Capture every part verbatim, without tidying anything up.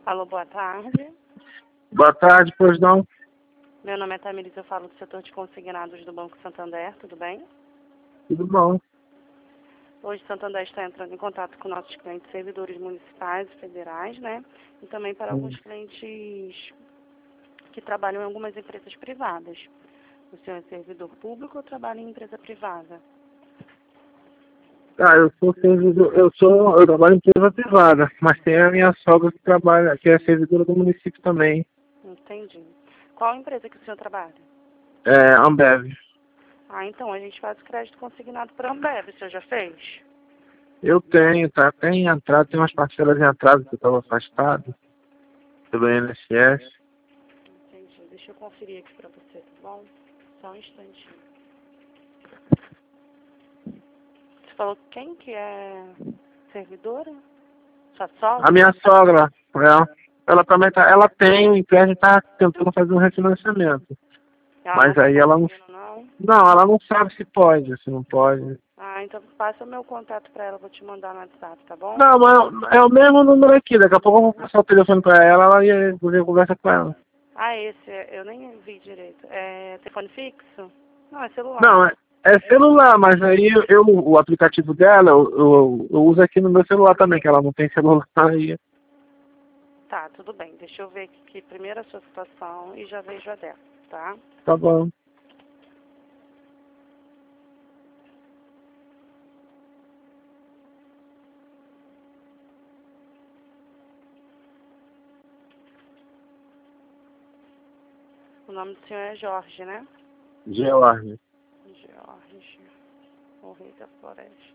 Alô, boa tarde. Boa tarde, pois não? Meu nome é Tamiris, eu falo do setor de consignados do Banco Santander, tudo bem? Tudo bom. Hoje o Santander está entrando em contato com nossos clientes servidores municipais e federais, né? E também para Hum. alguns clientes que trabalham em algumas empresas privadas. O senhor é servidor público ou trabalha em empresa privada? Ah, eu sou servidor, eu sou, eu trabalho em empresa privada, mas tem a minha sogra que trabalha, que é servidora do município também. Entendi. Qual empresa que o senhor trabalha? É, Ambev. Ah, então a gente faz crédito consignado para a Ambev, o senhor já fez? Eu tenho, tá? Tem entrada, tem umas parcelas em atraso que eu estava afastado pelo I N S S. Entendi. Deixa eu conferir aqui para você, tá bom? Só um instantinho. Você falou quem que é servidora? Sua sogra? A minha sogra, ela, ela também tá, ela tem, o empréstimo está tentando fazer um refinanciamento. Ela não Mas tá aí ela não, conseguindo, não? não, ela não sabe se pode, se não pode. Ah, então passa o meu contato para ela, eu vou te mandar no WhatsApp, tá bom? Não, mas é o mesmo número aqui. Daqui a pouco eu vou passar o telefone pra ela, ela e você conversa com ela. Ah, esse, é- eu nem vi direito. É telefone fixo? Não, é celular. Não, é, é celular, mas aí eu, eu- o aplicativo dela eu, eu, eu uso aqui no meu celular também, que ela não tem celular aí. Tá, tudo bem. Deixa eu ver aqui, aqui primeiro a sua situação e já vejo a dela, tá? Tá bom. O nome do senhor é Jorge, né? George. Jorge, o rei da floresta.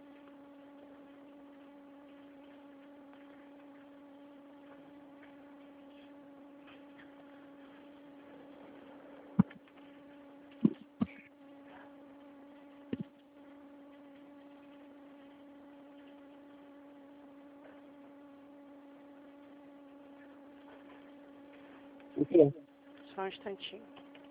O quê? Só um instantinho.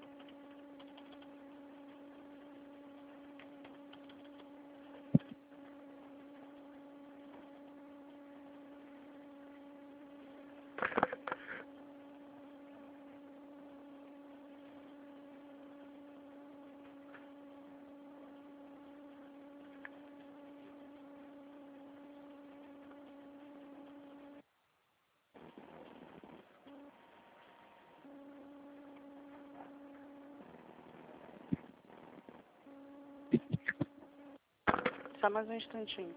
Só mais um instantinho.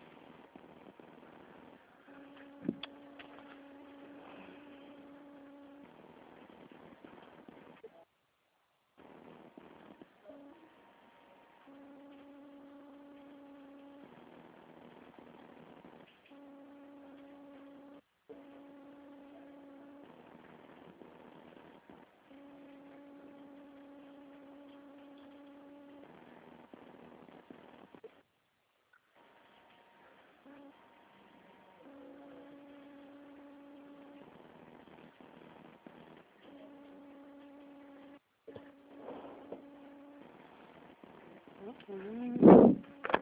Hum.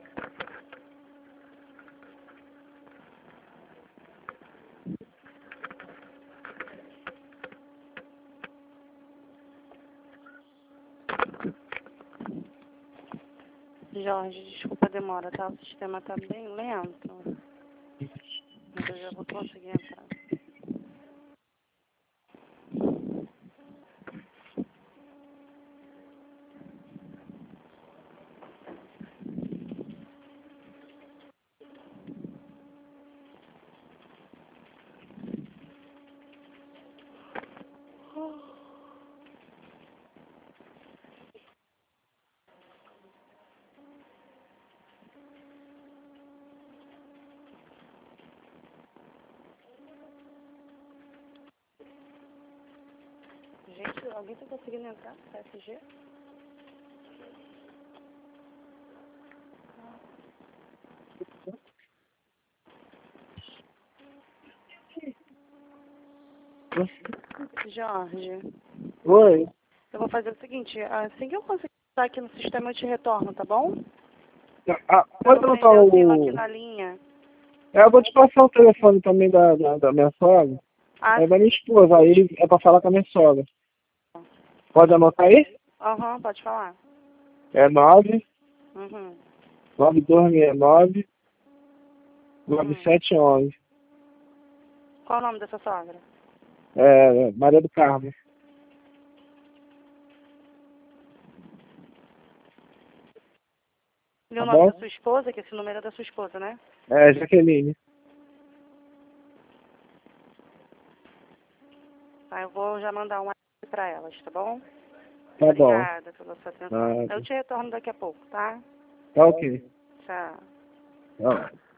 Jorge, desculpa a demora, tá? O sistema tá bem lento. Mas eu já vou conseguir entrar. Gente, alguém tá conseguindo entrar no P S G? Jorge, Oi. eu vou fazer o seguinte, assim que eu conseguir entrar aqui no sistema, eu te retorno, tá bom? Ah, Eu pode não anotar prender o tema aqui o... na linha. É, eu vou te passar o telefone também da, da, da minha sogra. Ah, É da minha esposa, aí é pra falar com a minha sogra. Pode anotar aí? aham, pode falar. É nove Uhum. nove dois seis nove nove Uhum. sete um um. Qual o nome dessa sogra? É, Maria do Carmo. E o Tá nome da bom? sua esposa, que esse número é da sua esposa, né? É, Jaqueline. Tá, eu vou já mandar um WhatsApp pra elas, tá bom? Tá bom. Obrigada pela sua atenção. Ah, Eu te retorno daqui a pouco, tá? tá ok. Tchau. Tá.